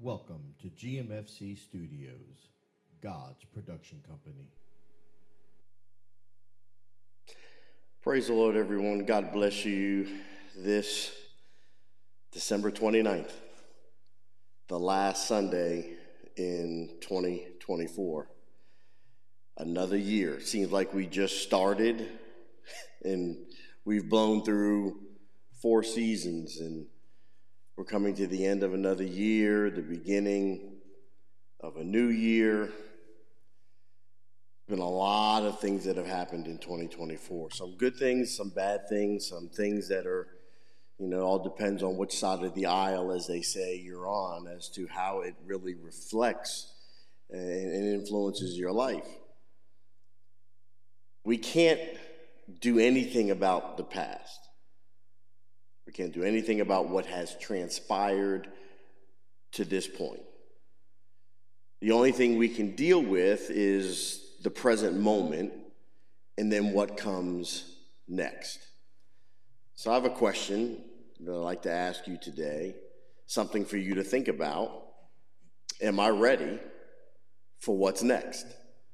Welcome to GMFC Studios, God's production company. Praise the Lord, everyone. God bless you this December 29th, the last Sunday in 2024. Another year. Seems like we just started and we've blown through 4 seasons and we're coming to the end of another year, the beginning of a new year. Been a lot of things that have happened in 2024. Some good things, some bad things, some things that are, all depends on which side of the aisle, as they say, you're on, as to how it really reflects and influences your life. We can't do anything about the past. We can't do anything about what has transpired to this point. The only thing we can deal with is the present moment and then what comes next. So I have a question that I'd like to ask you today, something for you to think about. Am I ready for what's next?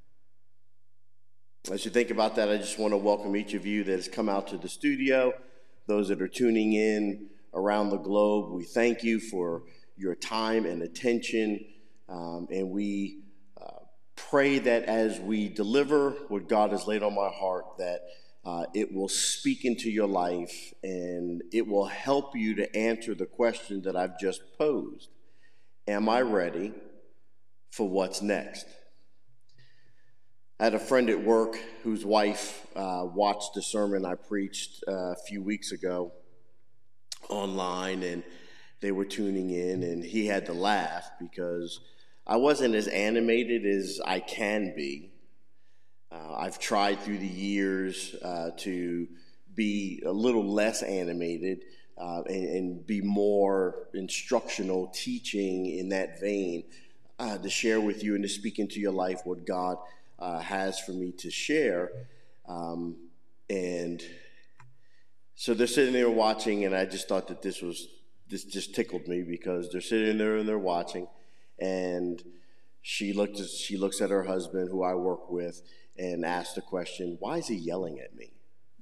As you think about that, I just want to welcome each of you that has come out to the studio, those that are tuning in around the globe. We thank you for your time and attention, and we pray that as we deliver what God has laid on my heart, that it will speak into your life and it will help you to answer the question that I've just posed. Am I ready for what's next? I had a friend at work whose wife watched the sermon I preached a few weeks ago online, and they were tuning in, and he had to laugh because I wasn't as animated as I can be. I've tried through the years to be a little less animated and be more instructional, teaching in that vein, to share with you and to speak into your life what God has for me to share. And so they're sitting there watching, and I just thought that this just tickled me because they're sitting there and they're watching. And she looks at her husband, who I work with, and asks the question, why is he yelling at me?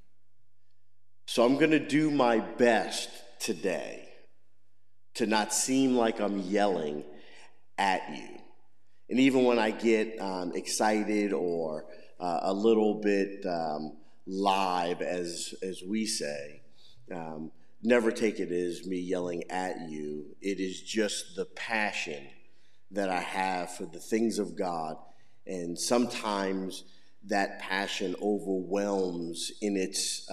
So I'm going to do my best today to not seem like I'm yelling at you. And even when I get excited or a little bit live, as we say, never take it as me yelling at you. It is just the passion that I have for the things of God, and sometimes that passion overwhelms in its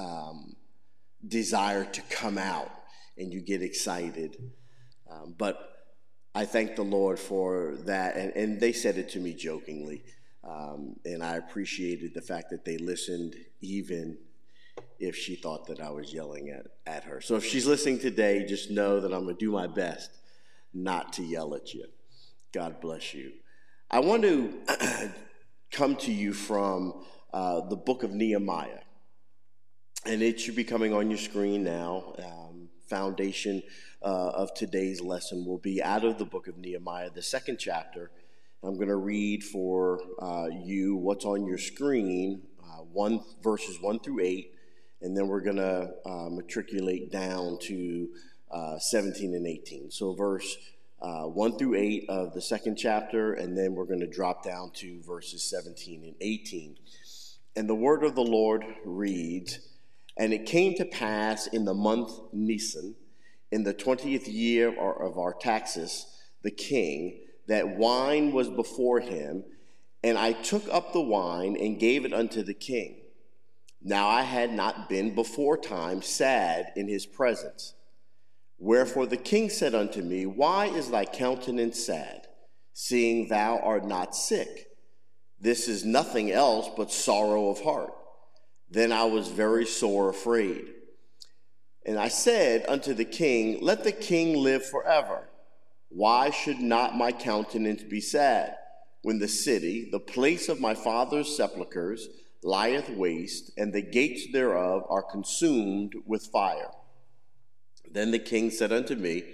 desire to come out, and you get excited. But I thank the Lord for that, and they said it to me jokingly, and I appreciated the fact that they listened, even if she thought that I was yelling at her. So if she's listening today, just know that I'm going to do my best not to yell at you. God bless you. I want to come to you from the book of Nehemiah, and it should be coming on your screen now. Foundation of today's lesson will be out of the book of Nehemiah, the 2nd chapter. I'm going to read for you what's on your screen, verses 1 through 8, and then we're going to matriculate down to 17 and 18. So verse 1 through 8 of the 2nd chapter, and then we're going to drop down to verses 17 and 18. And the word of the Lord reads, "And it came to pass in the month Nisan, in the 20th year of Artaxerxes the king, that wine was before him, and I took up the wine and gave it unto the king. Now I had not been before time sad in his presence. Wherefore the king said unto me, Why is thy countenance sad, seeing thou art not sick? This is nothing else but sorrow of heart. Then I was very sore afraid. And I said unto the king, Let the king live forever. Why should not my countenance be sad, when the city, the place of my father's sepulchres, lieth waste, and the gates thereof are consumed with fire? Then the king said unto me,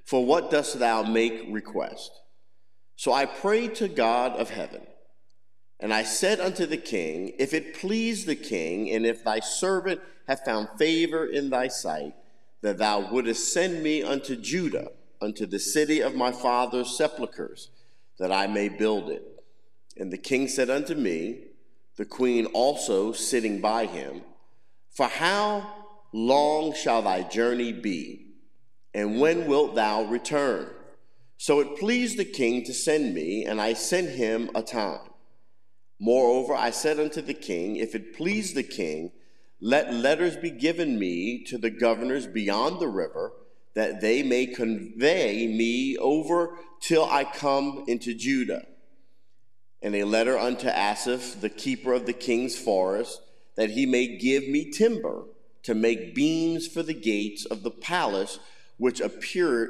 For what dost thou make request? So I prayed to God of heaven, and I said unto the king, if it please the king, and if thy servant have found favor in thy sight, that thou wouldest send me unto Judah, unto the city of my father's sepulchres, that I may build it. And the king said unto me, the queen also sitting by him, for how long shall thy journey be? And when wilt thou return? So it pleased the king to send me, and I sent him a time. Moreover, I said unto the king, if it please the king, let letters be given me to the governors beyond the river, that they may convey me over till I come into Judah. And a letter unto Asaph, the keeper of the king's forest, that he may give me timber to make beams for the gates of the palace which appeared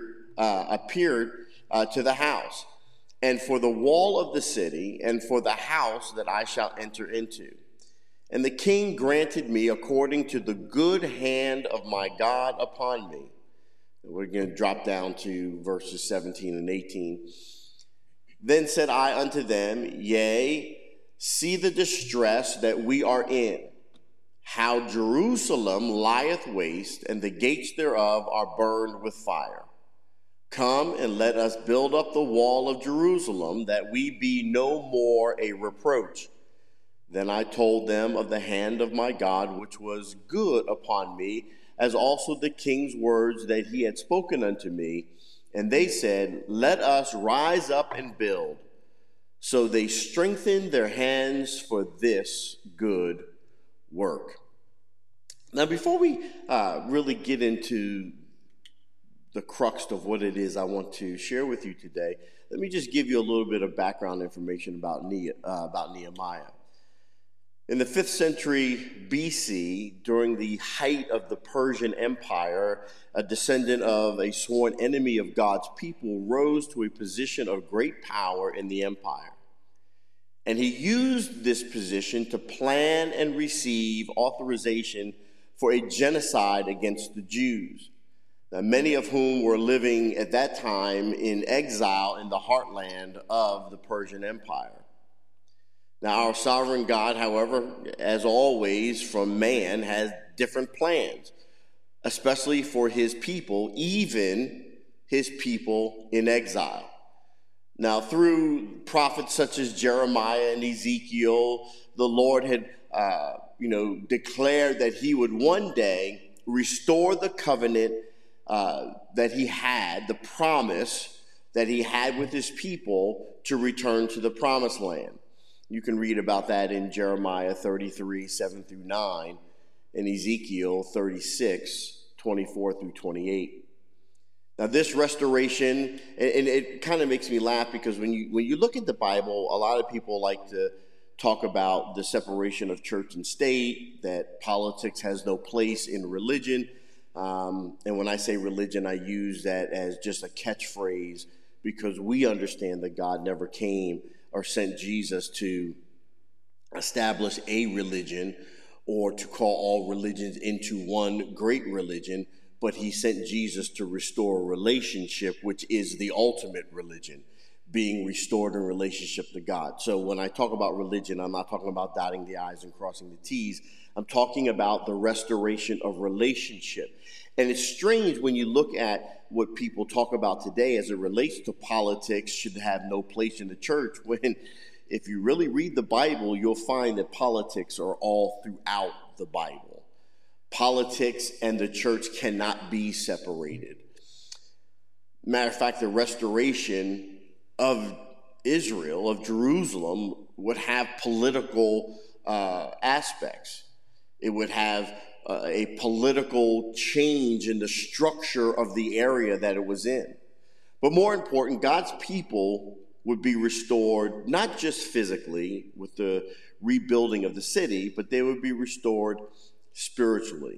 to the house, and for the wall of the city, and for the house that I shall enter into. And the king granted me according to the good hand of my God upon me. We're going to drop down to verses 17 and 18. Then said I unto them, yea, see the distress that we are in, how Jerusalem lieth waste, and the gates thereof are burned with fire. Come and let us build up the wall of Jerusalem, that we be no more a reproach. Then I told them of the hand of my God, which was good upon me, as also the king's words that he had spoken unto me. And they said, let us rise up and build. So they strengthened their hands for this good work. Now, before we really get into the crux of what it is I want to share with you today, let me just give you a little bit of background information about Nehemiah. In the 5th century BC, during the height of the Persian Empire, a descendant of a sworn enemy of God's people rose to a position of great power in the empire. And he used this position to plan and receive authorization for a genocide against the Jews, many of whom were living at that time in exile in the heartland of the Persian Empire. Now, our sovereign God, however, as always from man, has different plans, especially for his people, even his people in exile. Now, through prophets such as Jeremiah and Ezekiel, the Lord had, declared that he would one day restore the covenant that he had, the promise that he had with his people to return to the promised land. You can read about that in Jeremiah 33, 7 through 9, and Ezekiel 36, 24 through 28. Now, this restoration, and it kind of makes me laugh because when you look at the Bible, a lot of people like to talk about the separation of church and state, that politics has no place in religion. And when I say religion, I use that as just a catchphrase because we understand that God never came or sent Jesus to establish a religion or to call all religions into one great religion, but he sent Jesus to restore a relationship, which is the ultimate religion, being restored in relationship to God. So when I talk about religion, I'm not talking about dotting the I's and crossing the T's. I'm talking about the restoration of relationship. And it's strange when you look at what people talk about today as it relates to politics should have no place in the church, when if you really read the Bible, you'll find that politics are all throughout the Bible. Politics and the church cannot be separated. Matter of fact, the restoration of Israel, of Jerusalem, would have political aspects. It would have a political change in the structure of the area that it was in. But more important, God's people would be restored, not just physically with the rebuilding of the city, but they would be restored spiritually.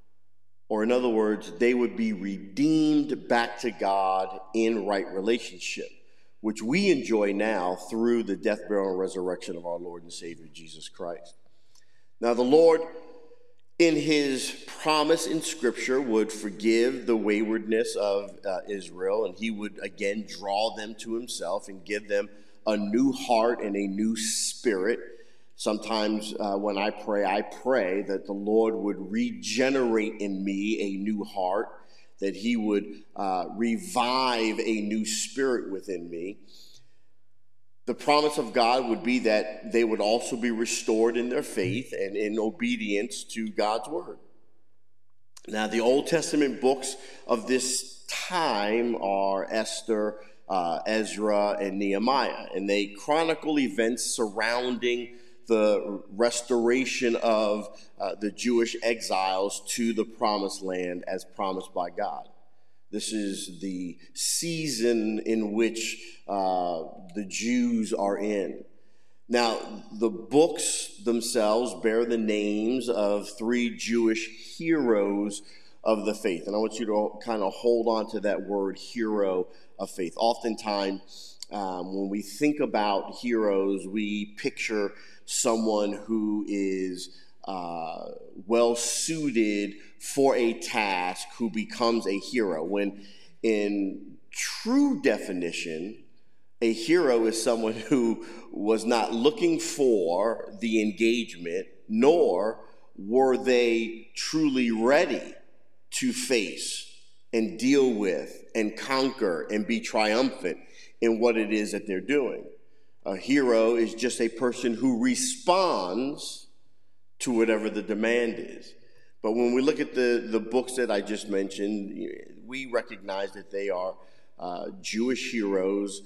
Or in other words, they would be redeemed back to God in right relationship, which we enjoy now through the death, burial, and resurrection of our Lord and Savior, Jesus Christ. Now, the Lord in his promise in Scripture, would forgive the waywardness of Israel, and he would again draw them to himself and give them a new heart and a new spirit. Sometimes when I pray that the Lord would regenerate in me a new heart, that he would revive a new spirit within me. The promise of God would be that they would also be restored in their faith and in obedience to God's word. Now, the Old Testament books of this time are Esther, Ezra, and Nehemiah, and they chronicle events surrounding the restoration of the Jewish exiles to the promised land as promised by God. This is the season in which the Jews are in. Now, the books themselves bear the names of 3 Jewish heroes of the faith. And I want you to kind of hold on to that word, hero of faith. Oftentimes, when we think about heroes, we picture someone who is well suited for a task, who becomes a hero. When in true definition, a hero is someone who was not looking for the engagement, nor were they truly ready to face and deal with and conquer and be triumphant in what it is that they're doing. A hero is just a person who responds to whatever the demand is. But when we look at the books that I just mentioned, we recognize that they are Jewish heroes.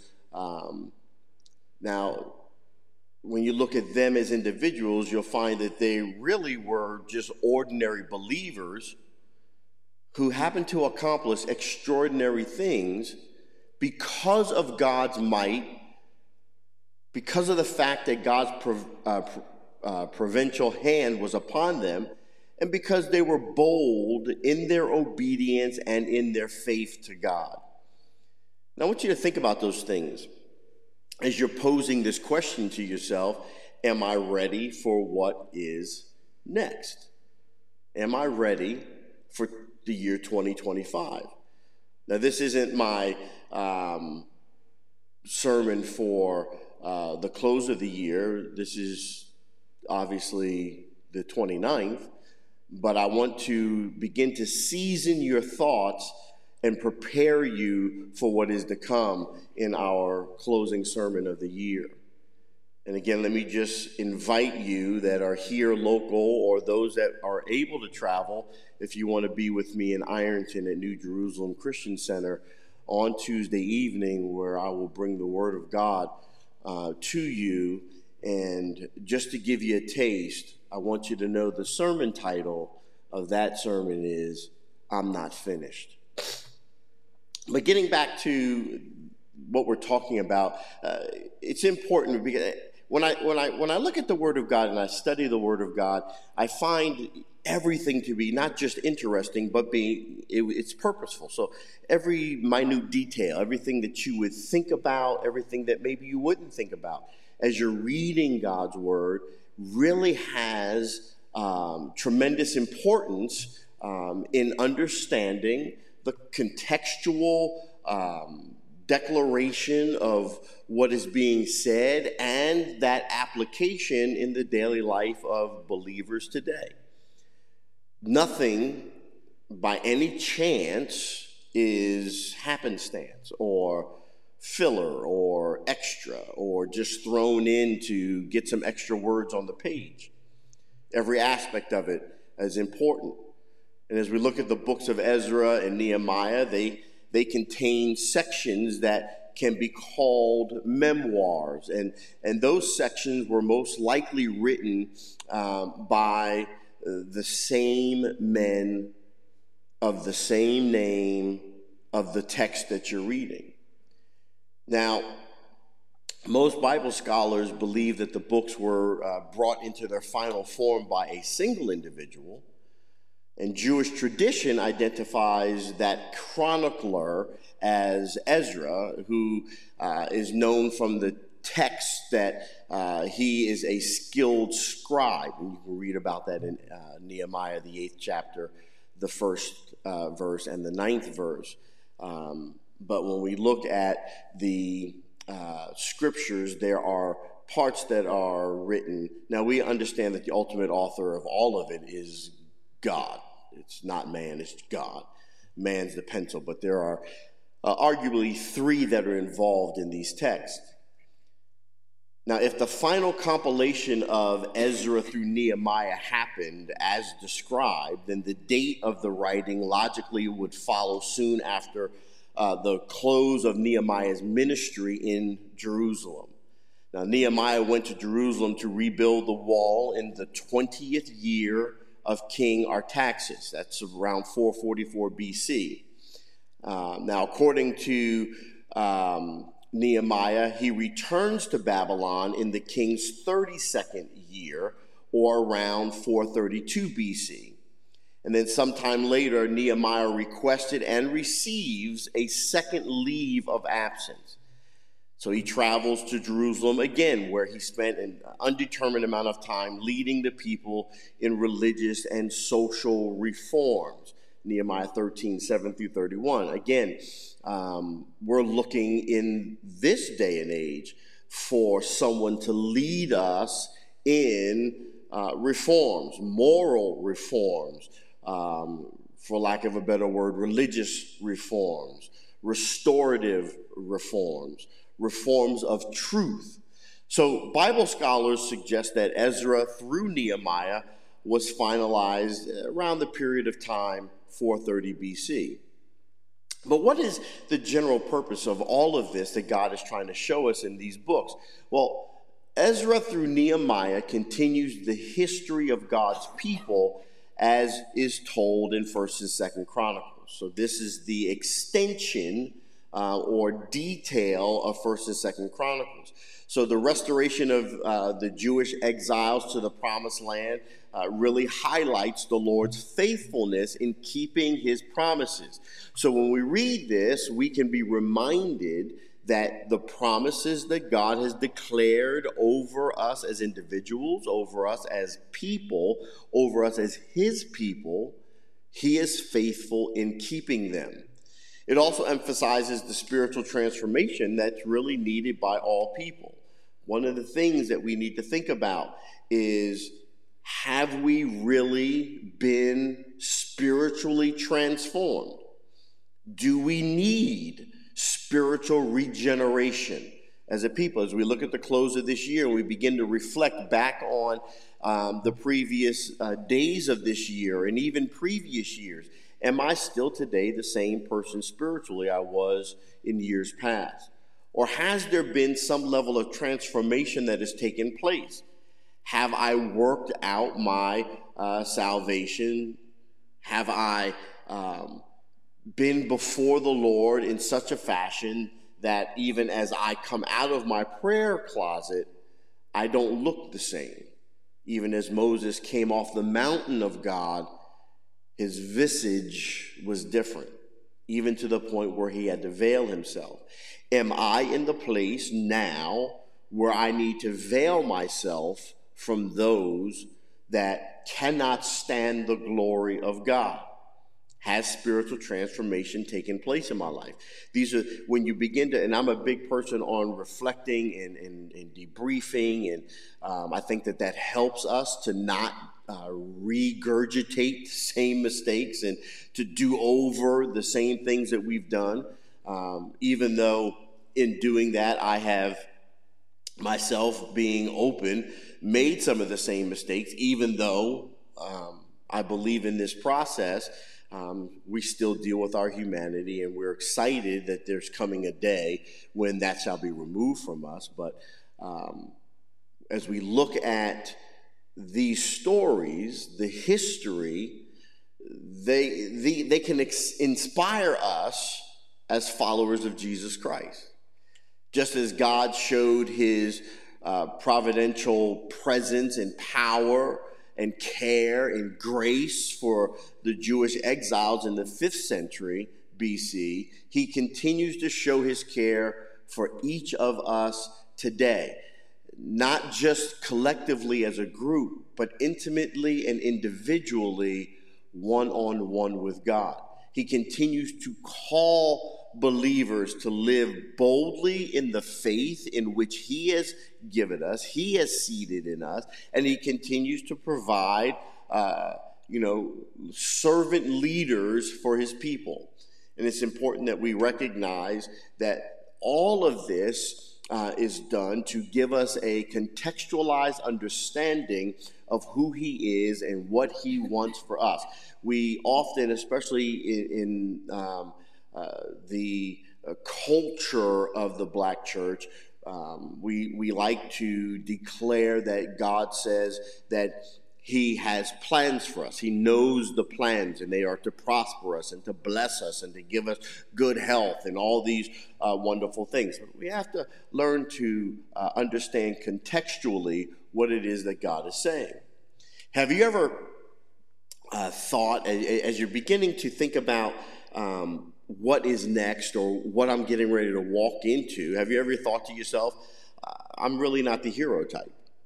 Now, when you look at them as individuals, you'll find that they really were just ordinary believers who happened to accomplish extraordinary things because of God's might, because of the fact that God's providential hand was upon them, and because they were bold in their obedience and in their faith to God. Now, I want you to think about those things as you're posing this question to yourself: am I ready for what is next? Am I ready for the year 2025? Now, this isn't my sermon for the close of the year. This is obviously the 29th, but I want to begin to season your thoughts and prepare you for what is to come in our closing sermon of the year. And again, let me just invite you that are here local, or those that are able to travel, if you want to be with me in Ironton at New Jerusalem Christian Center on Tuesday evening, where I will bring the Word of God to you. And just to give you a taste, I want you to know the sermon title of that sermon is "I'm Not Finished." But getting back to what we're talking about, it's important because when I look at the Word of God and I study the Word of God, I find everything to be not just interesting, but it's purposeful. So every minute detail, everything that you would think about, everything that maybe you wouldn't think about as you're reading God's Word, really has tremendous importance in understanding the contextual declaration of what is being said and that application in the daily life of believers today. Nothing by any chance is happenstance or filler or extra or just thrown in to get some extra words on the page. Every aspect of it is important. And as we look at the books of Ezra and Nehemiah, they contain sections that can be called memoirs. And those sections were most likely written by the same men of the same name of the text that you're reading. Now, most Bible scholars believe that the books were brought into their final form by a single individual. And Jewish tradition identifies that chronicler as Ezra, who is known from the text that he is a skilled scribe. And you can read about that in Nehemiah, the 8th chapter, the 1st verse and the 9th verse. But when we look at the scriptures, there are parts that are written. Now, we understand that the ultimate author of all of it is God. It's not man, it's God. Man's the pencil, but there are arguably 3 that are involved in these texts. Now, if the final compilation of Ezra through Nehemiah happened as described, then the date of the writing logically would follow soon after the close of Nehemiah's ministry in Jerusalem. Now, Nehemiah went to Jerusalem to rebuild the wall in the 20th year of King Artaxerxes. That's around 444 BC. Now, according to Nehemiah, he returns to Babylon in the king's 32nd year, or around 432 BC. And then sometime later, Nehemiah requested and receives a second leave of absence. So he travels to Jerusalem again, where he spent an undetermined amount of time leading the people in religious and social reforms. Nehemiah 13, 7 through 31. Again, we're looking in this day and age for someone to lead us in reforms, moral reforms, for lack of a better word, religious reforms, restorative reforms, reforms of truth. So Bible scholars suggest that Ezra through Nehemiah was finalized around the period of time 430 BC. But what is the general purpose of all of this that God is trying to show us in these books? Well, Ezra through Nehemiah continues the history of God's people as is told in 1st and 2nd Chronicles. So this is the extension or detail of 1st and 2nd Chronicles. So the restoration of the Jewish exiles to the Promised Land really highlights the Lord's faithfulness in keeping his promises. So when we read this, we can be reminded that the promises that God has declared over us as individuals, over us as people, over us as his people, he is faithful in keeping them. It also emphasizes the spiritual transformation that's really needed by all people. One of the things that we need to think about is, have we really been spiritually transformed? Do we need spiritual regeneration as a people? As we look at the close of this year and we begin to reflect back on the previous days of this year and even previous years, am I still today the same person spiritually I was in years past? Or has there been some level of transformation that has taken place? Have I worked out my salvation? Have I been before the Lord in such a fashion that even as I come out of my prayer closet, I don't look the same? Even as Moses came off the mountain of God, his visage was different, even to the point where he had to veil himself. Am I in the place now where I need to veil myself from those that cannot stand the glory of God? Has spiritual transformation taken place in my life? These are when you begin to, and I'm a big person on reflecting and debriefing, and I think that helps us to not regurgitate the same mistakes and to do over the same things that we've done, even though in doing that I have myself, being open, made some of the same mistakes. Even though I believe in this process, we still deal with our humanity, and we're excited that there's coming a day when that shall be removed from us. But as we look at these stories, the history, they can inspire us as followers of Jesus Christ. Just as God showed his providential presence and power and care and grace for the Jewish exiles in the 5th century BC, he continues to show his care for each of us today, not just collectively as a group, but intimately and individually, one-on-one with God. He continues to call believers to live boldly in the faith in which he has given us, he has seeded in us, and he continues to provide servant leaders for his people. And it's important that we recognize that all of this is done to give us a contextualized understanding of who he is and what he wants for us. We often, especially in the culture of the black church, we like to declare that God says that he has plans for us. He knows the plans, and they are to prosper us and to bless us and to give us good health and all these wonderful things. But we have to learn to understand contextually what it is that God is saying. Have you ever thought, as you're beginning to think about what is next or what I'm getting ready to walk into, have you ever thought to yourself, I'm really not the hero type?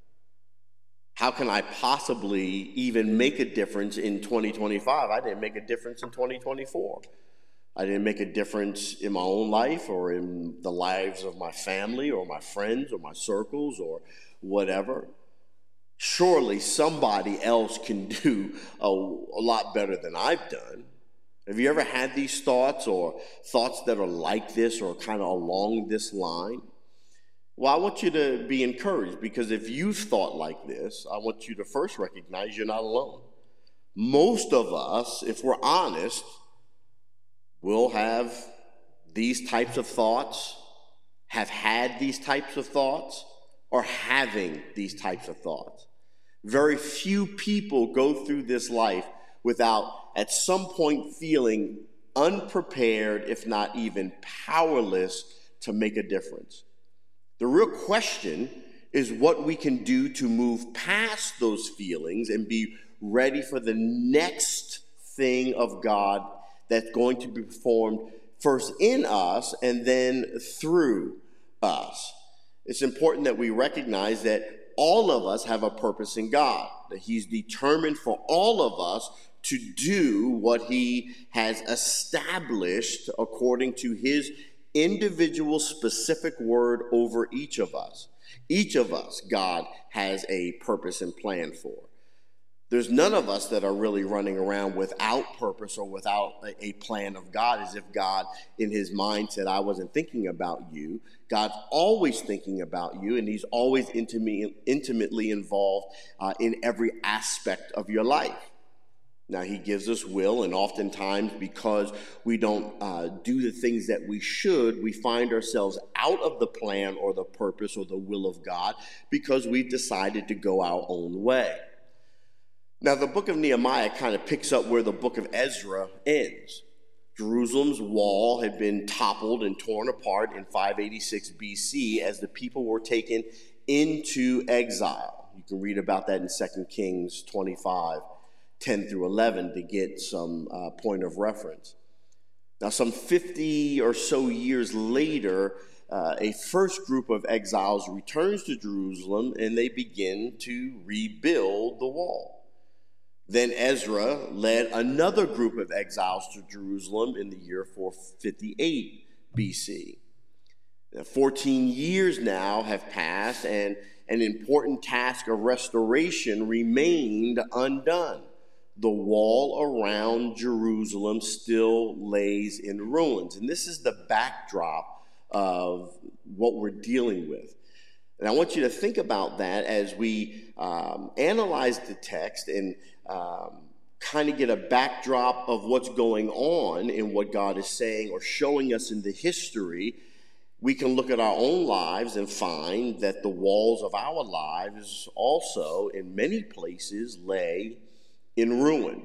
How can I possibly even make a difference in 2025? I didn't make a difference in 2024. I didn't make a difference in my own life or in the lives of my family or my friends or my circles or whatever. Surely somebody else can do a lot better than I've done. Have you ever had these thoughts or thoughts that are like this or kind of along this line? Well, I want you to be encouraged, because if you've thought like this, I want you to first recognize you're not alone. Most of us, if we're honest, will have these types of thoughts, have had these types of thoughts, or having these types of thoughts. Very few people go through this life without at some point feeling unprepared, if not even powerless, to make a difference. The real question is what we can do to move past those feelings and be ready for the next thing of God that's going to be performed first in us and then through us. It's important that we recognize that all of us have a purpose in God, that he's determined for all of us to do what he has established according to his individual specific word over each of us. Each of us, God has a purpose and plan for. There's none of us that are really running around without purpose or without a plan of God, as if God in his mind said, I wasn't thinking about you. God's always thinking about you, and he's always intimately involved in every aspect of your life. Now, he gives us will, and oftentimes because we don't do the things that we should, we find ourselves out of the plan or the purpose or the will of God because we've decided to go our own way. Now, the book of Nehemiah kind of picks up where the book of Ezra ends. Jerusalem's wall had been toppled and torn apart in 586 BC as the people were taken into exile. You can read about that in 2 Kings 25. 10 through 11 to get some point of reference. Now, some 50 or so years later, a first group of exiles returns to Jerusalem and they begin to rebuild the wall. Then Ezra led another group of exiles to Jerusalem in the year 458 BC. Now, 14 years now have passed, and an important task of restoration remained undone. The wall around Jerusalem still lays in ruins. And this is the backdrop of what we're dealing with. And I want you to think about that as we analyze the text and kind of get a backdrop of what's going on in what God is saying or showing us in the history. We can look at our own lives and find that the walls of our lives also, in many places, lay in ruin,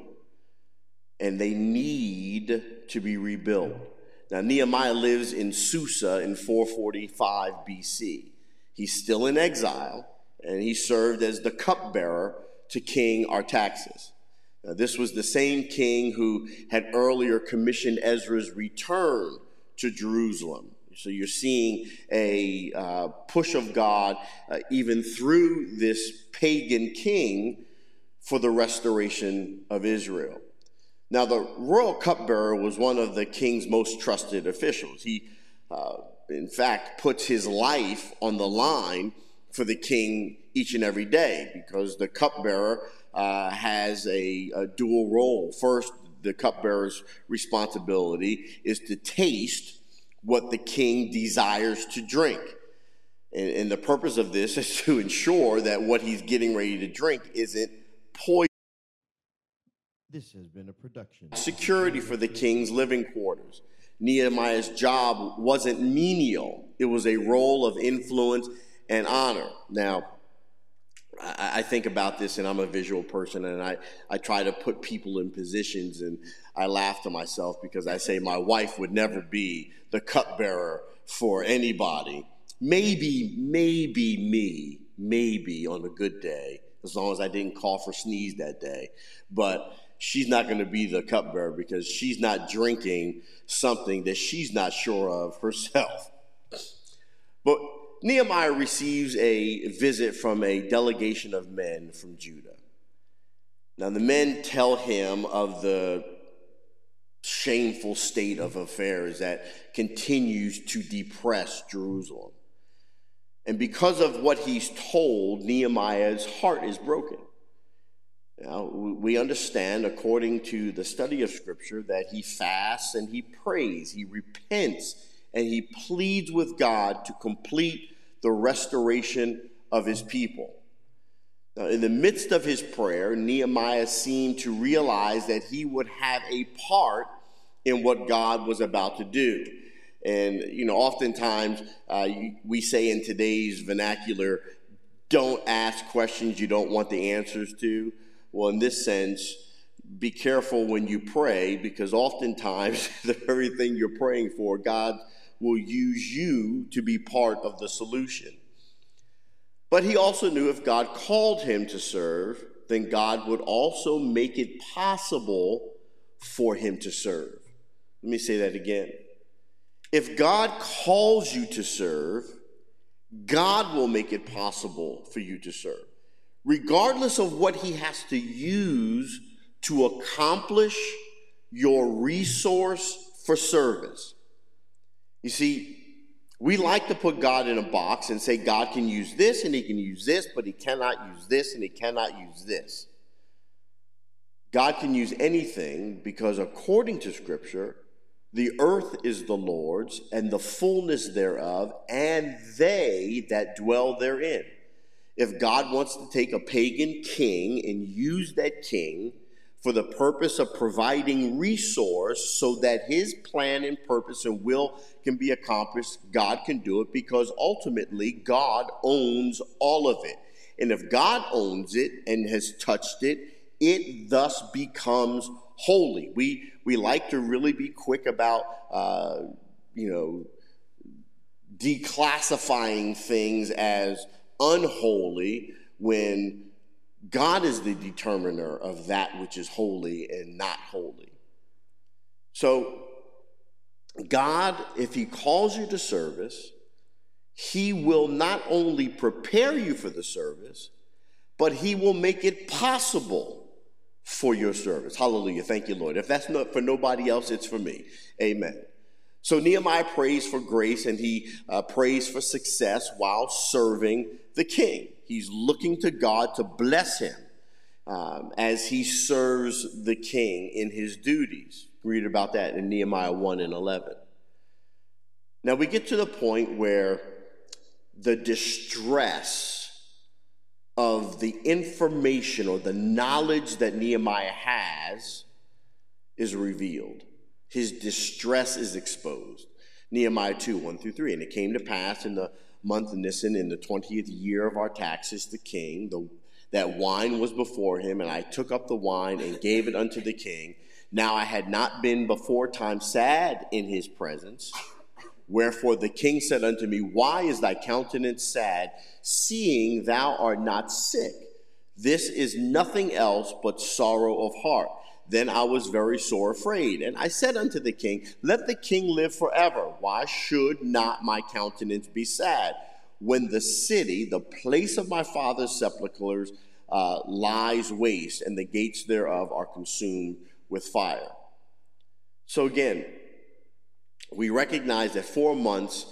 and they need to be rebuilt. Now, Nehemiah lives in Susa in 445 BC. He's still in exile, and he served as the cupbearer to King Artaxerxes. Now, this was the same king who had earlier commissioned Ezra's return to Jerusalem. So you're seeing a push of God even through this pagan king for the restoration of Israel. Now, the royal cupbearer was one of the king's most trusted officials. He, in fact, puts his life on the line for the king each and every day, because the cupbearer has a dual role. First, the cupbearer's responsibility is to taste what the king desires to drink. And the purpose of this is to ensure that what he's getting ready to drink isn't poison. This has been a production. Security for the king's living quarters. Nehemiah's job wasn't menial. It was a role of influence and honor. Now, I think about this, and I'm a visual person, and I try to put people in positions, and I laugh to myself because I say my wife would never be the cupbearer for anybody. Maybe me on a good day, as long as I didn't cough or sneeze that day. But she's not going to be the cupbearer because she's not drinking something that she's not sure of herself. But Nehemiah receives a visit from a delegation of men from Judah. Now, the men tell him of the shameful state of affairs that continues to depress Jerusalem. And because of what he's told, Nehemiah's heart is broken. Now, we understand, according to the study of Scripture, that he fasts and he prays, he repents, and he pleads with God to complete the restoration of his people. Now, in the midst of his prayer, Nehemiah seemed to realize that he would have a part in what God was about to do. And, oftentimes we say in today's vernacular, don't ask questions you don't want the answers to. Well, in this sense, be careful when you pray, because oftentimes the very thing you're praying for, God will use you to be part of the solution. But he also knew if God called him to serve, then God would also make it possible for him to serve. Let me say that again. If God calls you to serve, God will make it possible for you to serve, regardless of what he has to use to accomplish your resource for service. You see, we like to put God in a box and say God can use this and he can use this, but he cannot use this and he cannot use this. God can use anything because according to Scripture, the earth is the Lord's and the fullness thereof, and they that dwell therein. If God wants to take a pagan king and use that king for the purpose of providing resource so that his plan and purpose and will can be accomplished, God can do it, because ultimately God owns all of it. And if God owns it and has touched it, it thus becomes holy. We like to really be quick about, declassifying things as unholy when God is the determiner of that which is holy and not holy. So God, if he calls you to service, he will not only prepare you for the service, but he will make it possible for your service. Hallelujah. Thank you, Lord. If that's not for nobody else, it's for me. Amen. So Nehemiah prays for grace and he prays for success while serving the king. He's looking to God to bless him as he serves the king in his duties. Read about that in Nehemiah 1 and 11. Now we get to the point where the distress of the information or the knowledge that Nehemiah has is revealed. His distress is exposed. Nehemiah 2, 1 through 3. And it came to pass in the month Nisan, in the 20th year of Artaxerxes the king, that wine was before him, and I took up the wine and gave it unto the king. Now I had not been before time sad in his presence. Wherefore the king said unto me, why is thy countenance sad, seeing thou art not sick? This is nothing else but sorrow of heart. Then I was very sore afraid. And I said unto the king, let the king live forever. Why should not my countenance be sad when the city, the place of my father's sepulchres, lies waste, and the gates thereof are consumed with fire? So again, we recognize that 4 months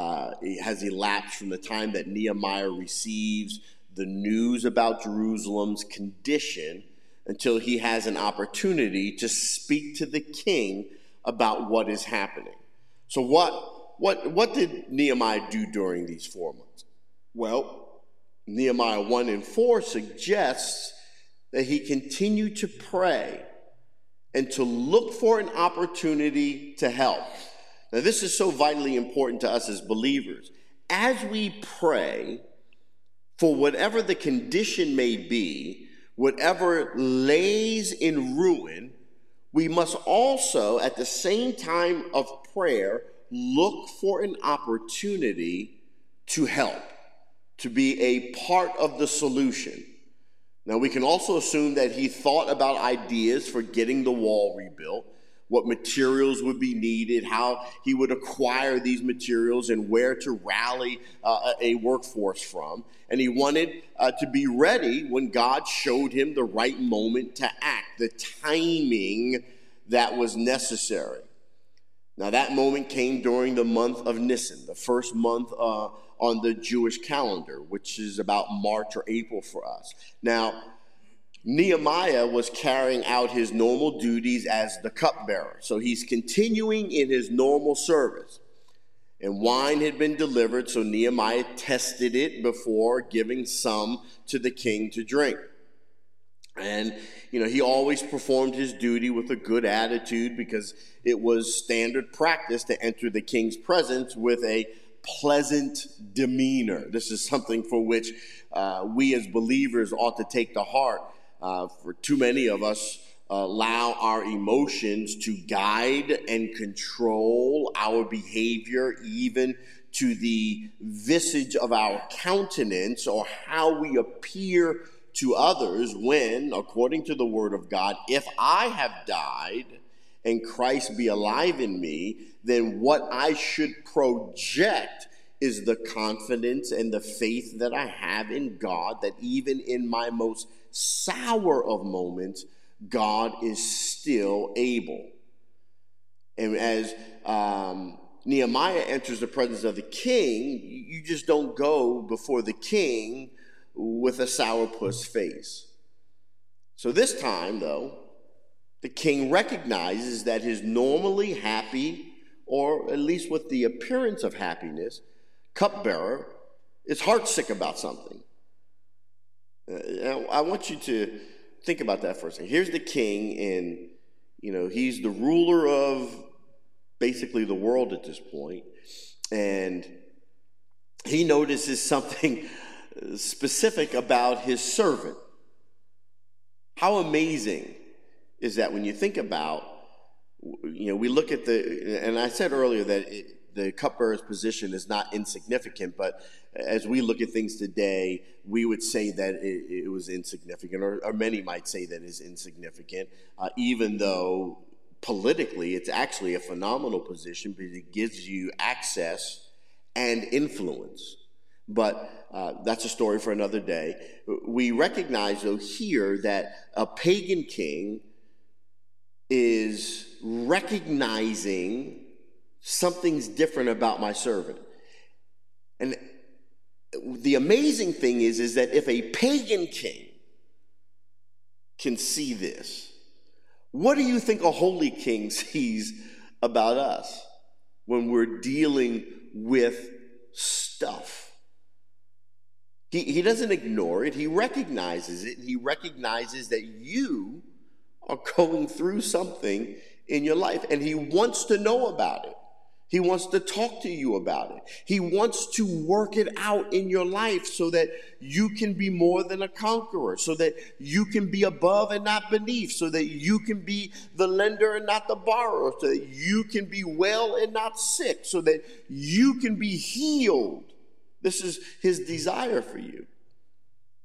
has elapsed from the time that Nehemiah receives the news about Jerusalem's condition until he has an opportunity to speak to the king about what is happening. So what did Nehemiah do during these 4 months? Well, Nehemiah 1 and 4 suggests that he continued to pray and to look for an opportunity to help. Now, this is so vitally important to us as believers. As we pray for whatever the condition may be, whatever lays in ruin, we must also, at the same time of prayer, look for an opportunity to help, to be a part of the solution. Now, we can also assume that he thought about ideas for getting the wall rebuilt, what materials would be needed, how he would acquire these materials, and where to rally a workforce from. And he wanted to be ready when God showed him the right moment to act, the timing that was necessary. Now, that moment came during the month of Nisan, the first month on the Jewish calendar, which is about March or April for us. Now, Nehemiah was carrying out his normal duties as the cupbearer. So he's continuing in his normal service. And wine had been delivered, so Nehemiah tested it before giving some to the king to drink. And, he always performed his duty with a good attitude because it was standard practice to enter the king's presence with a pleasant demeanor. This is something for which we as believers ought to take to heart. For too many of us, allow our emotions to guide and control our behavior, even to the visage of our countenance or how we appear to others, when, according to the word of God, if I have died and Christ be alive in me, then what I should project is the confidence and the faith that I have in God, that even in my most sour of moments, God is still able. And as Nehemiah enters the presence of the king, you just don't go before the king with a sourpuss face. So this time, though, the king recognizes that his normally happy, or at least with the appearance of happiness, cupbearer is heartsick about something. I want you to think about that for a second. Here's the king, and he's the ruler of basically the world at this point, and he notices something specific about his servant. How amazing is that when you think about, we look at and I said earlier that the cupbearer's position is not insignificant, but as we look at things today, we would say that it was insignificant, or many might say that it's insignificant, even though politically it's actually a phenomenal position because it gives you access and influence. But that's a story for another day. We recognize, though, here that a pagan king is recognizing something's different about my servant. And the amazing thing is that if a pagan king can see this, what do you think a holy king sees about us when we're dealing with stuff? He doesn't ignore it. He recognizes it. He recognizes that you are going through something in your life, and he wants to know about it. He wants to talk to you about it. He wants to work it out in your life so that you can be more than a conqueror, so that you can be above and not beneath, so that you can be the lender and not the borrower, so that you can be well and not sick, so that you can be healed. This is his desire for you.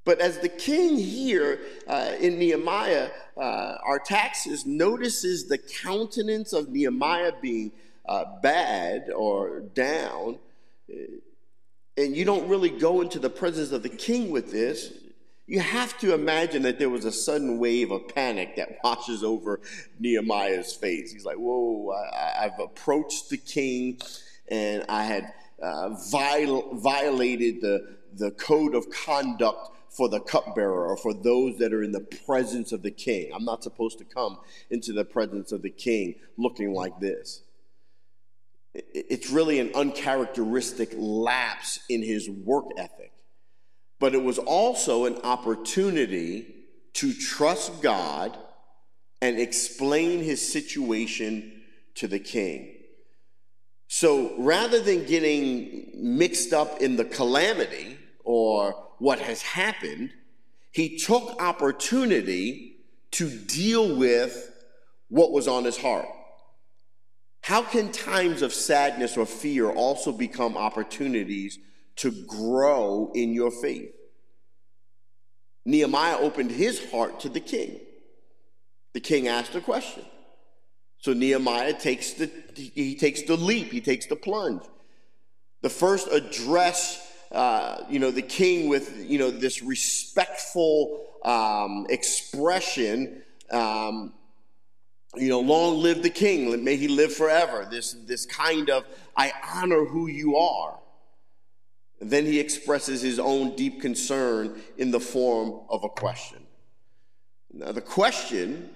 But as the king here in Nehemiah, Artaxerxes notices the countenance of Nehemiah being bad or down, and you don't really go into the presence of the king with this, you have to imagine that there was a sudden wave of panic that washes over Nehemiah's face. He's like, whoa, I've approached the king, and I had violated the code of conduct for the cupbearer or for those that are in the presence of the king. I'm not supposed to come into the presence of the king looking like this. It's really an uncharacteristic lapse in his work ethic. But it was also an opportunity to trust God and explain his situation to the king. So rather than getting mixed up in the calamity or what has happened, he took opportunity to deal with what was on his heart. How can times of sadness or fear also become opportunities to grow in your faith? Nehemiah opened his heart to the king. The king asked a question. So Nehemiah takes the leap, he takes the plunge. The first address the king with, this respectful expression, long live the king, may he live forever. This kind of, I honor who you are. And then he expresses his own deep concern in the form of a question. Now the question,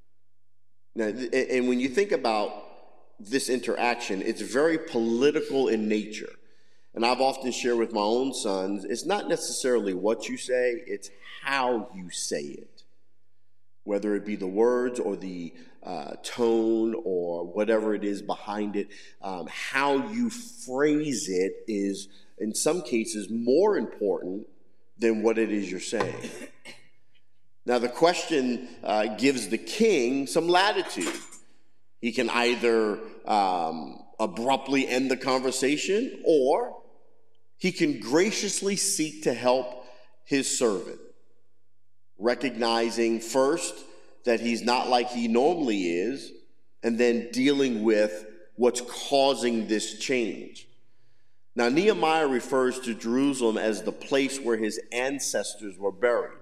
and when you think about this interaction, it's very political in nature. And I've often shared with my own sons, it's not necessarily what you say, it's how you say it. Whether it be the words or the tone or whatever it is behind it, how you phrase it is, in some cases, more important than what it is you're saying. Now, the question gives the king some latitude. He can either abruptly end the conversation, or he can graciously seek to help his servant, recognizing first that he's not like he normally is, and then dealing with what's causing this change. Now, Nehemiah refers to Jerusalem as the place where his ancestors were buried.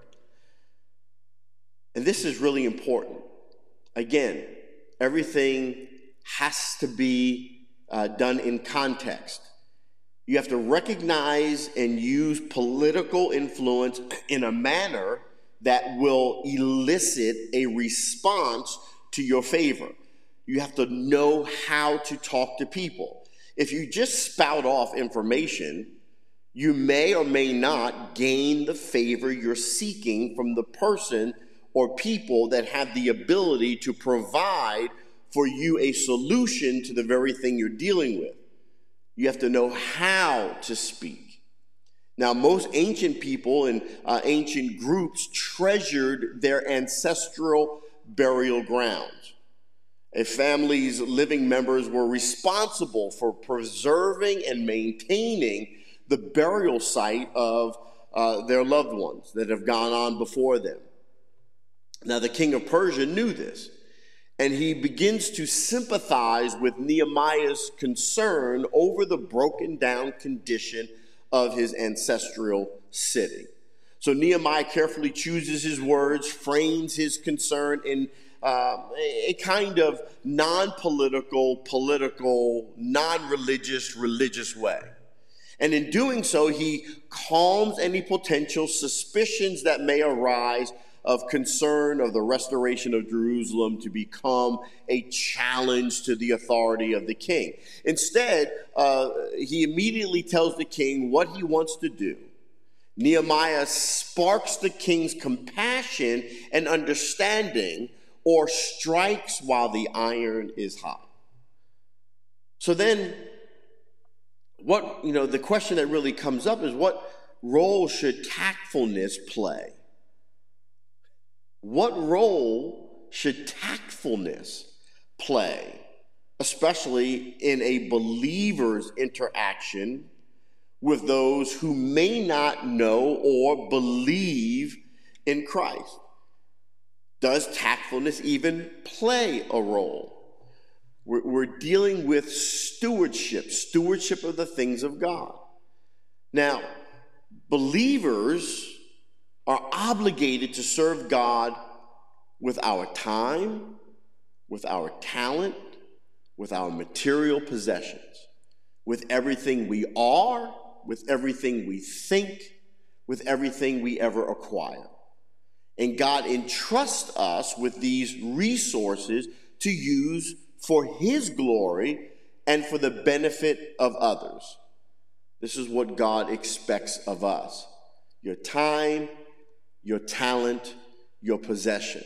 And this is really important. Again, everything has to be done in context. You have to recognize and use political influence in a manner that will elicit a response to your favor. You have to know how to talk to people. If you just spout off information, you may or may not gain the favor you're seeking from the person or people that have the ability to provide for you a solution to the very thing you're dealing with. You have to know how to speak. Now, most ancient people and ancient groups treasured their ancestral burial grounds. A family's living members were responsible for preserving and maintaining the burial site of their loved ones that have gone on before them. Now, the king of Persia knew this, and he begins to sympathize with Nehemiah's concern over the broken down condition of his ancestral city. So Nehemiah carefully chooses his words, frames his concern in a kind of non-political, political, non-religious, religious way. And in doing so, he calms any potential suspicions that may arise of concern of the restoration of Jerusalem to become a challenge to the authority of the king. Instead, he immediately tells the king what he wants to do. Nehemiah sparks the king's compassion and understanding, or strikes while the iron is hot. So then, the question that really comes up is, what role should tactfulness play? What role should tactfulness play, especially in a believer's interaction with those who may not know or believe in Christ? Does tactfulness even play a role? We're dealing with stewardship of the things of God. Now, believers are obligated to serve God with our time, with our talent, with our material possessions, with everything we are, with everything we think, with everything we ever acquire. And God entrusts us with these resources to use for His glory and for the benefit of others. This is what God expects of us: your time, your talent, your possession.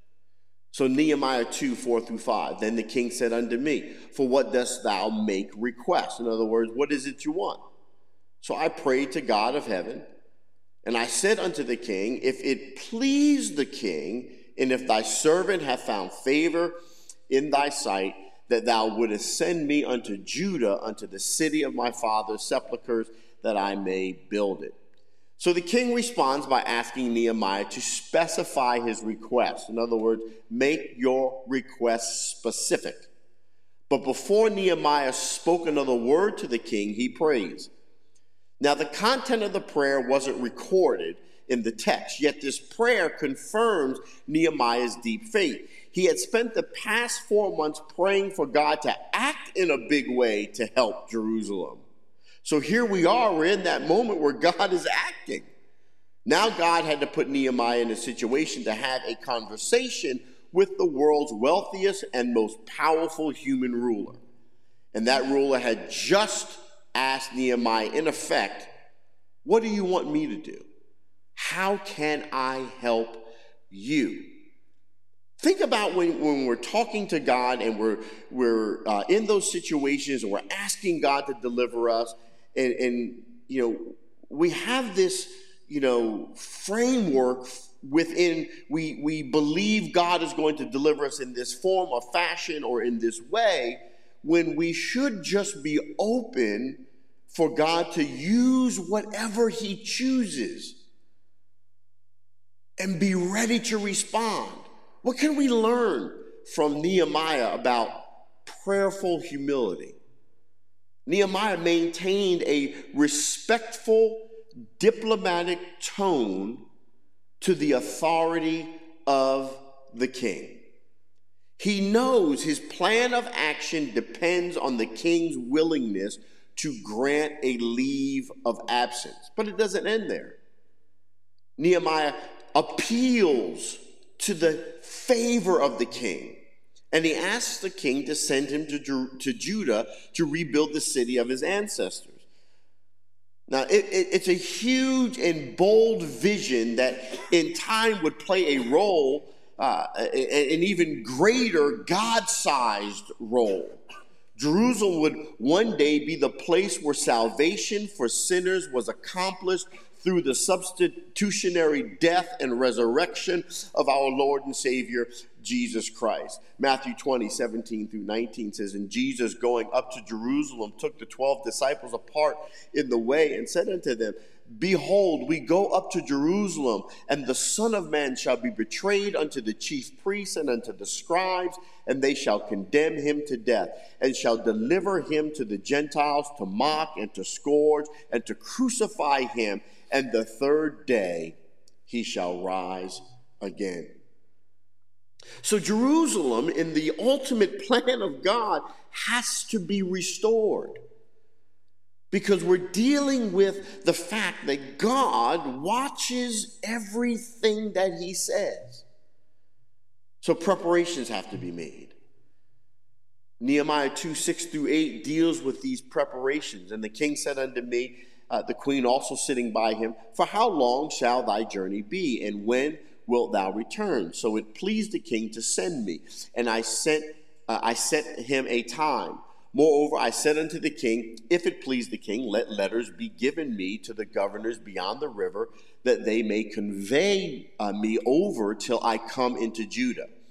So Nehemiah 2, 4 through 5, then the king said unto me, for what dost thou make request? In other words, what is it you want? So I prayed to God of heaven, and I said unto the king, if it please the king, and if thy servant have found favor in thy sight, that thou wouldest send me unto Judah, unto the city of my father's sepulchres, that I may build it. So the king responds by asking Nehemiah to specify his request. In other words, make your request specific. But before Nehemiah spoke another word to the king, he prays. Now, the content of the prayer wasn't recorded in the text, yet this prayer confirms Nehemiah's deep faith. He had spent the past 4 months praying for God to act in a big way to help Jerusalem. So here we are, we're in that moment where God is acting. Now God had to put Nehemiah in a situation to have a conversation with the world's wealthiest and most powerful human ruler. And that ruler had just asked Nehemiah, in effect, what do you want me to do? How can I help you? Think about when we're talking to God and we're in those situations and we're asking God to deliver us, and we have this framework within we believe God is going to deliver us in this form or fashion or in this way, when we should just be open for God to use whatever He chooses and be ready to respond. What can we learn from Nehemiah about prayerful humility? Nehemiah maintained a respectful, diplomatic tone to the authority of the king. He knows his plan of action depends on the king's willingness to grant a leave of absence. But it doesn't end there. Nehemiah appeals to the favor of the king, and he asks the king to send him to Judah to rebuild the city of his ancestors. Now, it's a huge and bold vision that in time would play a role, an even greater God-sized role. Jerusalem would one day be the place where salvation for sinners was accomplished through the substitutionary death and resurrection of our Lord and Savior, Jesus Christ. Matthew 20, 17 through 19 says, and Jesus, going up to Jerusalem, took the 12 disciples apart in the way and said unto them, behold, we go up to Jerusalem, and the Son of Man shall be betrayed unto the chief priests and unto the scribes, and they shall condemn him to death, and shall deliver him to the Gentiles to mock and to scourge and to crucify him, and the third day he shall rise again. So Jerusalem, in the ultimate plan of God, has to be restored. Because we're dealing with the fact that God watches everything that He says. So preparations have to be made. Nehemiah 2, 6 through 8 deals with these preparations. And the king said unto me, the queen also sitting by him, for how long shall thy journey be? And when wilt thou return? So it pleased the king to send me. And I set him a time. Moreover, I said unto the king, if it please the king, let letters be given me to the governors beyond the river, that they may convey me over till I come into Judah.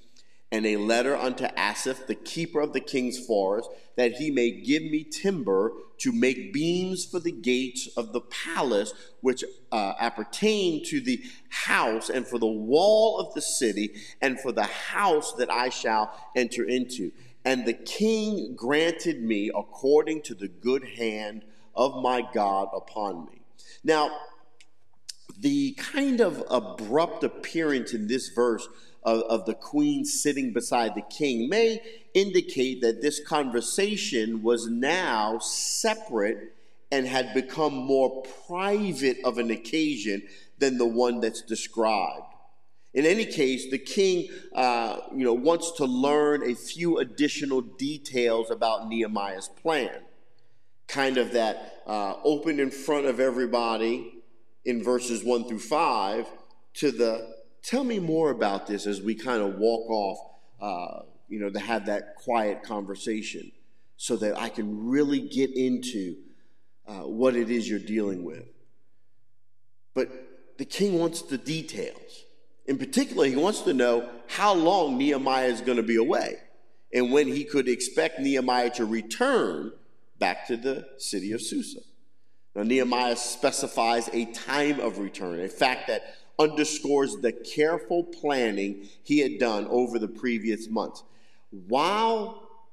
and a letter unto Asaph, the keeper of the king's forest, that he may give me timber to make beams for the gates of the palace, which appertain to the house, and for the wall of the city, and for the house that I shall enter into. And the king granted me according to the good hand of my God upon me. Now, the kind of abrupt appearance in this verse of the queen sitting beside the king may indicate that this conversation was now separate and had become more private of an occasion than the one that's described. In any case, the king wants to learn a few additional details about Nehemiah's plan. Kind of that open in front of everybody in verses 1 through 5 to the tell me more about this as we kind of walk off, to have that quiet conversation so that I can really get into what it is you're dealing with. But the king wants the details. In particular, he wants to know how long Nehemiah is going to be away and when he could expect Nehemiah to return back to the city of Susa. Now, Nehemiah specifies a time of return, a fact that underscores the careful planning he had done over the previous months. Let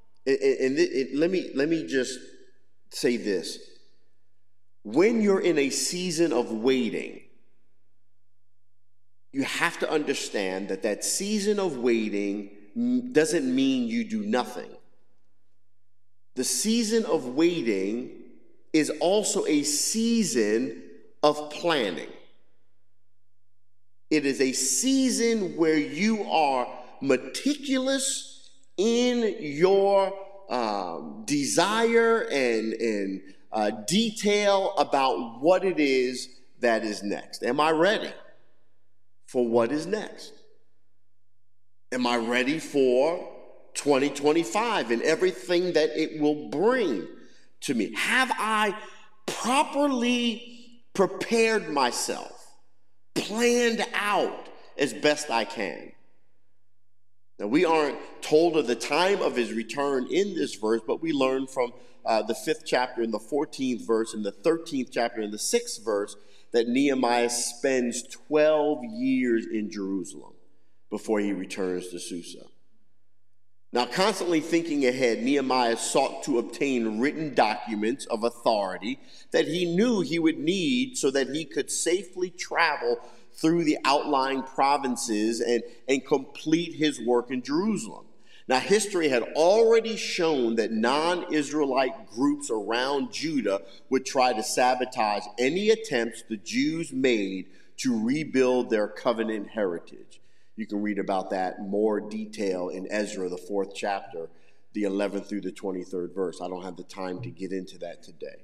me just say this. When you're in a season of waiting, you have to understand that season of waiting doesn't mean you do nothing. The season of waiting is also a season of planning. It is a season where you are meticulous in your desire and detail about what it is that is next. Am I ready for what is next? Am I ready for 2025 and everything that it will bring to me? Have I properly prepared myself, planned out as best I can? Now, we aren't told of the time of his return in this verse, but we learn from the 5th chapter in the 14th verse and the 13th chapter in the 6th verse that Nehemiah spends 12 years in Jerusalem before he returns to Susa. Now, constantly thinking ahead, Nehemiah sought to obtain written documents of authority that he knew he would need so that he could safely travel through the outlying provinces and complete his work in Jerusalem. Now, history had already shown that non-Israelite groups around Judah would try to sabotage any attempts the Jews made to rebuild their covenant heritage. You can read about that in more detail in Ezra, the 4th chapter, the 11th through the 23rd verse. I don't have the time to get into that today.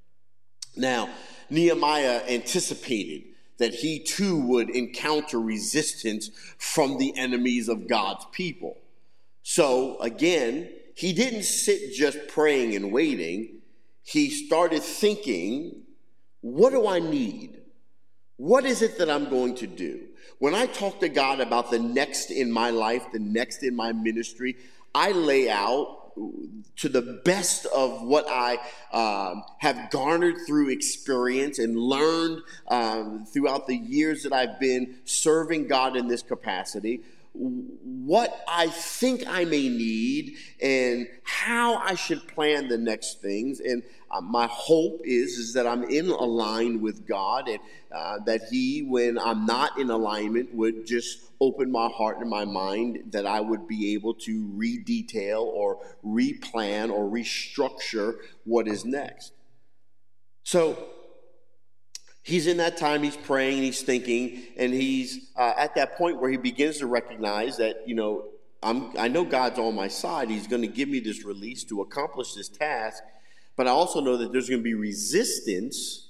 Now, Nehemiah anticipated that he too would encounter resistance from the enemies of God's people. So again, he didn't sit just praying and waiting. He started thinking, what do I need? What is it that I'm going to do? When I talk to God about the next in my life, the next in my ministry, I lay out to the best of what I have garnered through experience and learned throughout the years that I've been serving God in this capacity, what I think I may need and how I should plan the next things. And my hope is that I'm in line with God and that he, when I'm not in alignment, would just open my heart and my mind, that I would be able to redetail or replan or restructure what is next. So he's in that time, he's praying, he's thinking, and he's at that point where he begins to recognize that, I know God's on my side. He's going to give me this release to accomplish this task, but I also know that there's going to be resistance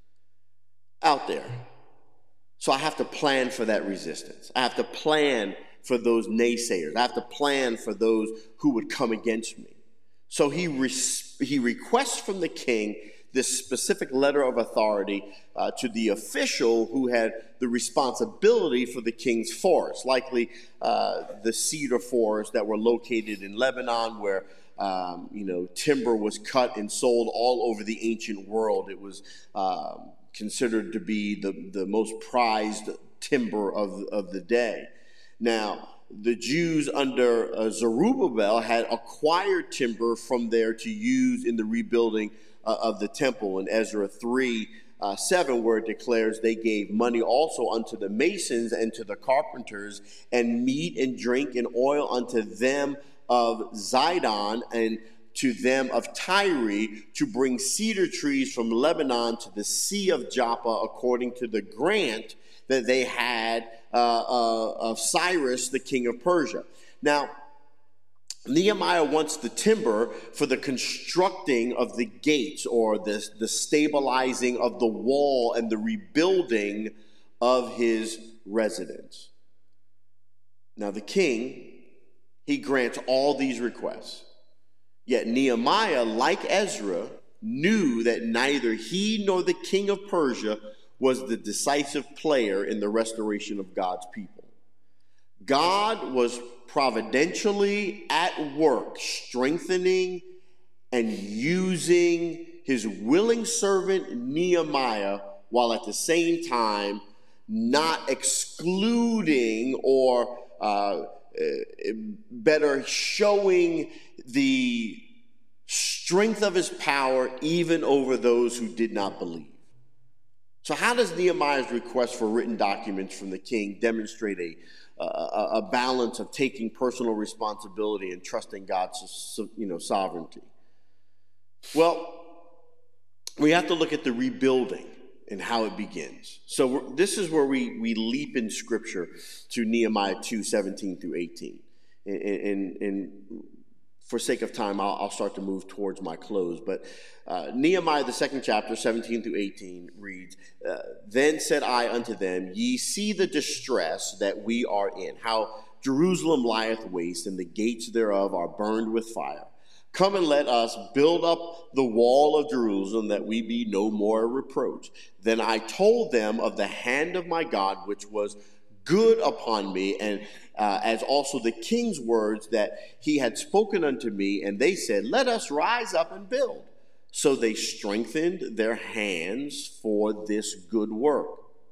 out there. So I have to plan for that resistance. I have to plan for those naysayers. I have to plan for those who would come against me. So he requests from the king this specific letter of authority to the official who had the responsibility for the king's forest, likely the cedar forests that were located in Lebanon, where timber was cut and sold all over the ancient world. It was considered to be the most prized timber of the day. Now, the Jews under Zerubbabel had acquired timber from there to use in the rebuilding of the temple. In Ezra 3:7, where it declares they gave money also unto the masons and to the carpenters, and meat and drink and oil unto them of Zidon and to them of Tyre, to bring cedar trees from Lebanon to the Sea of Joppa, according to the grant that they had of Cyrus, the king of Persia. Now, Nehemiah wants the timber for the constructing of the gates, or the stabilizing of the wall and the rebuilding of his residence. Now, the king, he grants all these requests. Yet Nehemiah, like Ezra, knew that neither he nor the king of Persia was the decisive player in the restoration of God's people. God was providentially at work, strengthening and using his willing servant Nehemiah, while at the same time not excluding or better showing the strength of his power even over those who did not believe. So how does Nehemiah's request for written documents from the king demonstrate a balance of taking personal responsibility and trusting God's sovereignty? Well, we have to look at the rebuilding and how it begins. So this is where we leap in Scripture to Nehemiah 2:17 through 18. And for sake of time, I'll start to move towards my close. But Nehemiah, the 2nd chapter, 17 through 18, reads, Then said I unto them, Ye see the distress that we are in, how Jerusalem lieth waste, and the gates thereof are burned with fire. Come and let us build up the wall of Jerusalem, that we be no more a reproach. Then I told them of the hand of my God, which was good upon me, and as also the king's words that he had spoken unto me. And they said, Let us rise up and build. So they strengthened their hands for this good work.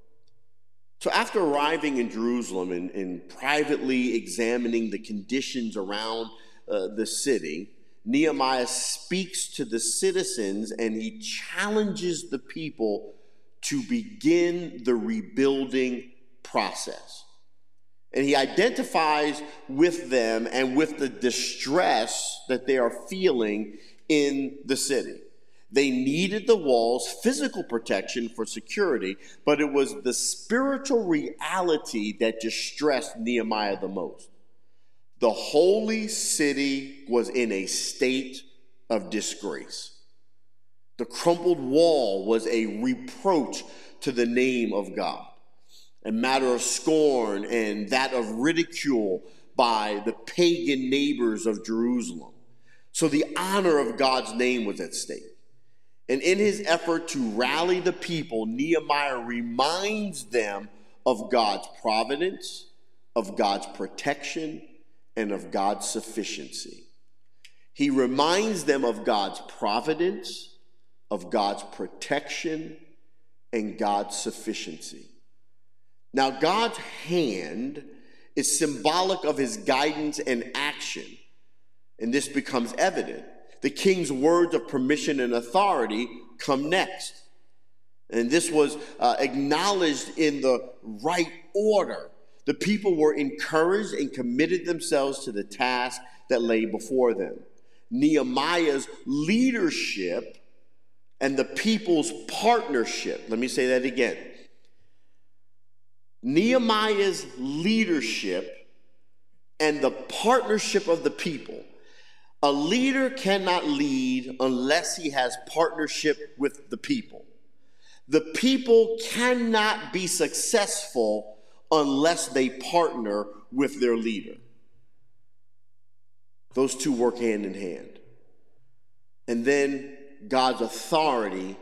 So after arriving in Jerusalem and privately examining the conditions around the city, Nehemiah speaks to the citizens and he challenges the people to begin the rebuilding process. And he identifies with them and with the distress that they are feeling in the city. They needed the walls, physical protection for security, but it was the spiritual reality that distressed Nehemiah the most. The holy city was in a state of disgrace. The crumpled wall was a reproach to the name of God, a matter of scorn and that of ridicule by the pagan neighbors of Jerusalem. So the honor of God's name was at stake. And in his effort to rally the people, Nehemiah reminds them of God's providence, of God's protection, and of God's sufficiency. He reminds them of God's providence, of God's protection, and God's sufficiency. Now, God's hand is symbolic of his guidance and action, and this becomes evident. The king's words of permission and authority come next. And this was acknowledged in the right order. The people were encouraged and committed themselves to the task that lay before them. Nehemiah's leadership and the people's partnership. Let me say that again. Nehemiah's leadership and the partnership of the people. A leader cannot lead unless he has partnership with the people. The people cannot be successful unless they partner with their leader. Those two work hand in hand. And then God's authority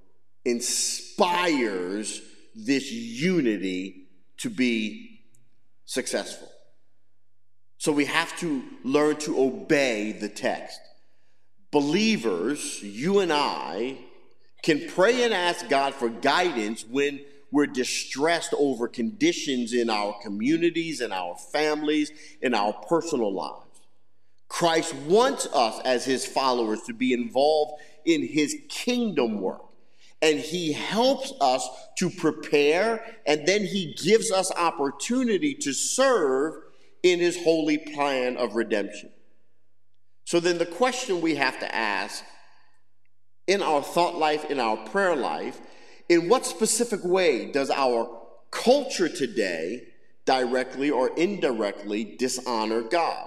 inspires this unity to be successful. So we have to learn to obey the text. Believers, you and I, can pray and ask God for guidance when we're distressed over conditions in our communities, in our families, in our personal lives. Christ wants us as his followers to be involved in his kingdom work. And he helps us to prepare, and then he gives us opportunity to serve in his holy plan of redemption. So then the question we have to ask in our thought life, in our prayer life, in what specific way does our culture today directly or indirectly dishonor God?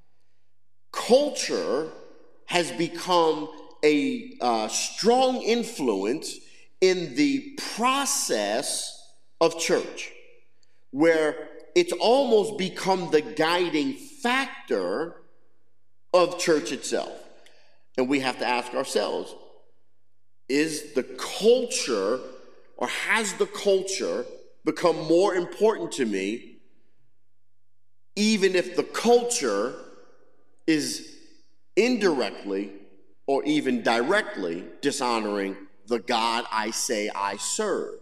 Culture has become a strong influence in the process of church, where it's almost become the guiding factor of church itself. And we have to ask ourselves, is the culture, or has the culture become more important to me, even if the culture is indirectly or even directly dishonoring the God I say I serve?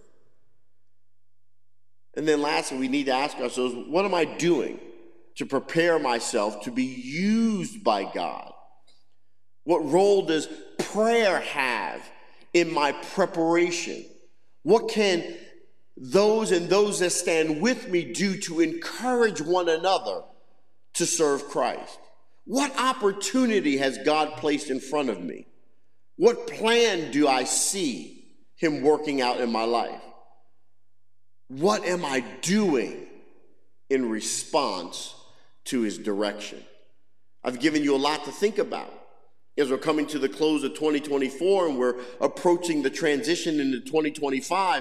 And then lastly, we need to ask ourselves, what am I doing to prepare myself to be used by God? What role does prayer have in my preparation? What can those that stand with me do to encourage one another to serve Christ? What opportunity has God placed in front of me? What plan do I see him working out in my life? What am I doing in response to his direction? I've given you a lot to think about. As we're coming to the close of 2024 and we're approaching the transition into 2025,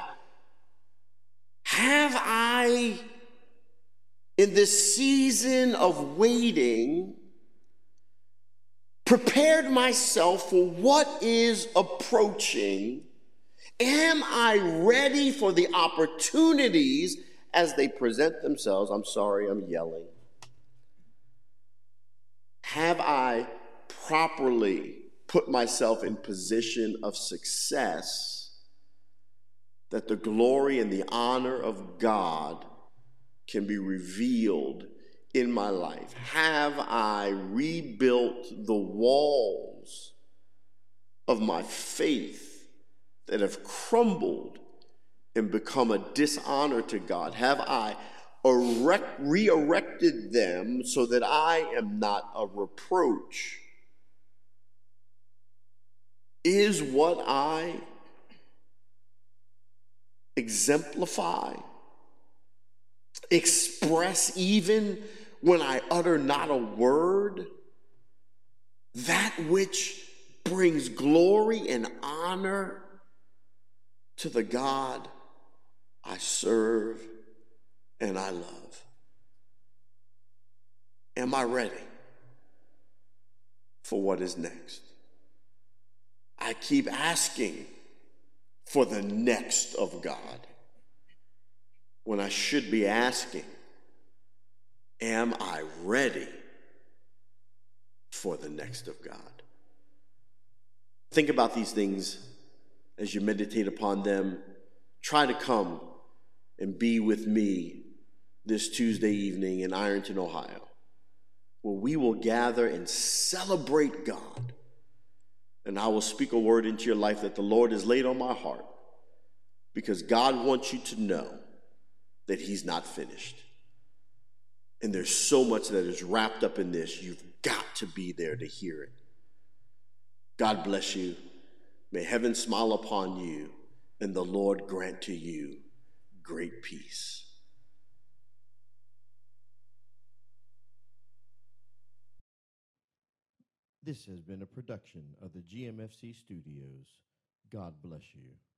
have I, in this season of waiting, prepared myself for what is approaching? Am I ready for the opportunities as they present themselves? I'm sorry, I'm yelling. Have I properly put myself in position of success that the glory and the honor of God can be revealed in my life? Have I rebuilt the walls of my faith that have crumbled and become a dishonor to God? Have I re-erected them so that I am not a reproach? Is what I exemplify, express even when I utter not a word, that which brings glory and honor to the God I serve and I love? Am I ready for what is next? I keep asking for the next of God when I should be asking, am I ready for the next of God? Think about these things as you meditate upon them. Try to come and be with me this Tuesday evening in Ironton, Ohio, where we will gather and celebrate God. And I will speak a word into your life that the Lord has laid on my heart, because God wants you to know that he's not finished. And there's so much that is wrapped up in this. You've got to be there to hear it. God bless you. May heaven smile upon you, and the Lord grant to you great peace. This has been a production of the GMFC Studios. God bless you.